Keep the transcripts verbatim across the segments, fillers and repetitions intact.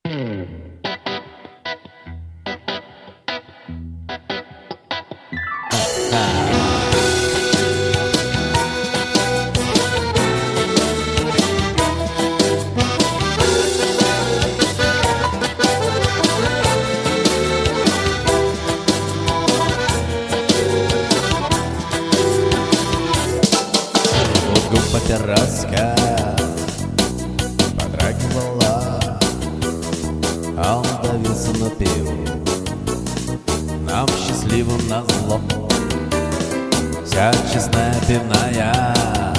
Терраска подрагивала, а он давился на пиво. Нам счастливым назло вся честная пивная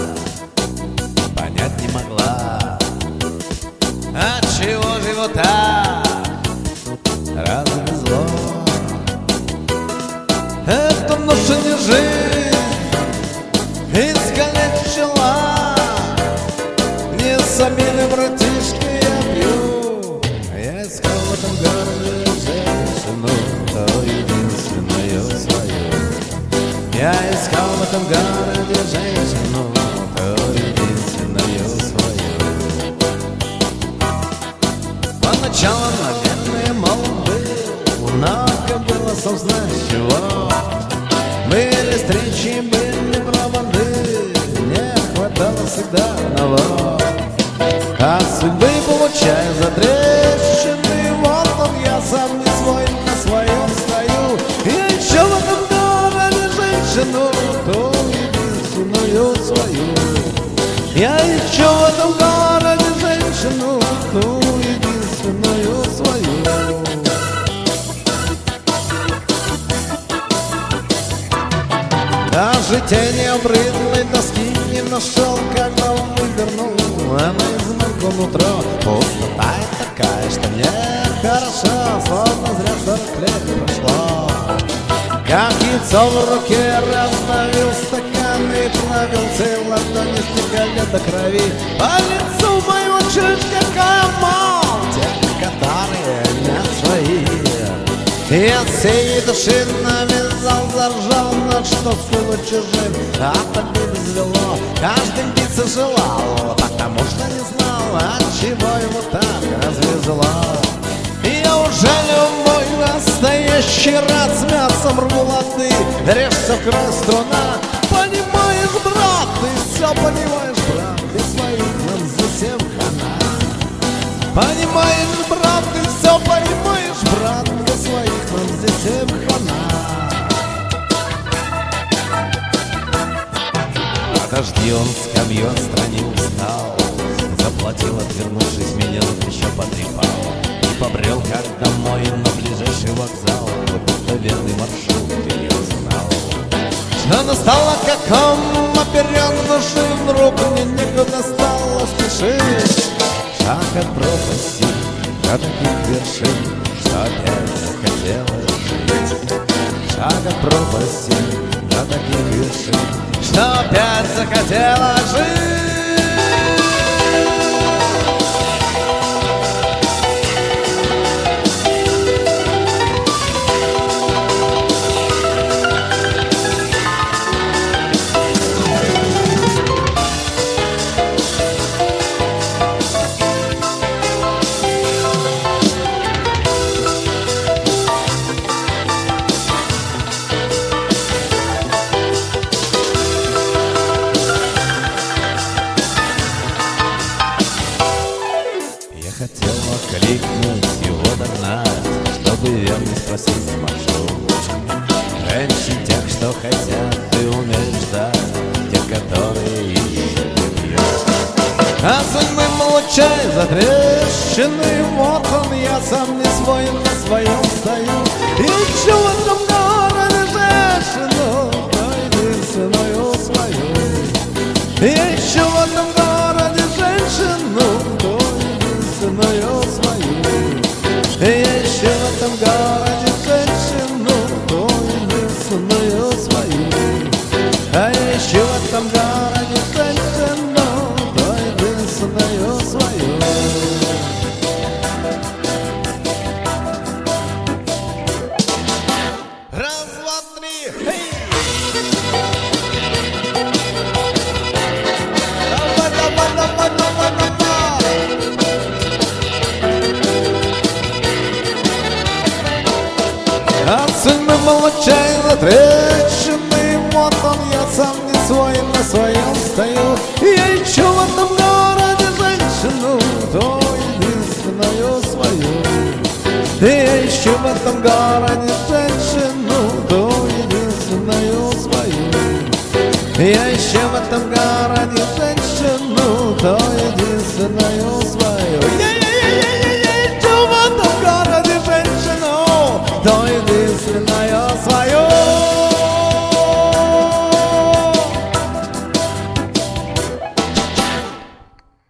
понять не могла, отчего же его так развезло. Это наша не жизнь искалечила. Не самим, братишка, я пью. Я искал в этом городе женщину, то единственную свою. Я искал в этом городе женщину, то единственную свою. Поначалу, наверное, молод был, много было, собственно, чего. Были встречи, были проводы, не хватало всегда одного. А судьбы получая затрещины, вот он, я сам не свой, на своем стою. Я ищу в этом городе женщину, ту единственную свою. Я ищу в этом городе женщину, ту единственную свою. Даже тени обрыдлой доски не нашел, когда он вывернул, а наизнанку нутро пустота такая, что мне хорошо, словно зря сорок лет прошло. Как яйцо в руке раздавил стакан и плавил цель ладони, стекали до крови. По лицу моего чуть какая мол, те, которые не свои. И от всей души навязал, заржал, на что было чужим, а так и взвело. Каждый биться желал, потому что не знал, от чего его так развезло. Я уже любой настоящий рад, с мясом рву лады, режься в край струна. Понимаешь, брат, ты все понимаешь, брат, ты своих нам совсем хана. Понимаешь, брат, ты все понимаешь, брат, ты своих нам здесь всем хана. Подожди, он скамью отстранил, встал, заплатил, отвернувшись, меня за плечо потрепал и побрел как домой на ближайший вокзал, будто верный маршрут и не узнал. Что настало, как он оперен души, вдруг мне некуда стало спешить. Шаг от пропасти до таких вершин, что опять захотелось жить. Шаг от пропасти до таких вершин, что опять захотелось жить. Хотел окликнуть его, догнать, чтобы верно спросить маршрут. Женщин тех, что хотят, ты умеешь ждать, тех, которые ищут и бьют. А судьбы получай затрещины, вот он, я сам не свой, на своем стою. Ищу в этом городе женщину, единственную свою. Ищу в этом городе женщину, единственную свою. Я ищу в этом городе женщину, ту единственную свою. А я ищу в этом городе женщину, ту единственную свою. судьбы был отчаянно трещины. Вот он, я сам не свой, на своем стою. Я ищу в этом городе женщину, то единственную свою. Я ищу в этом городе женщину, то единственную свою. Я ищу в этом городе женщину, то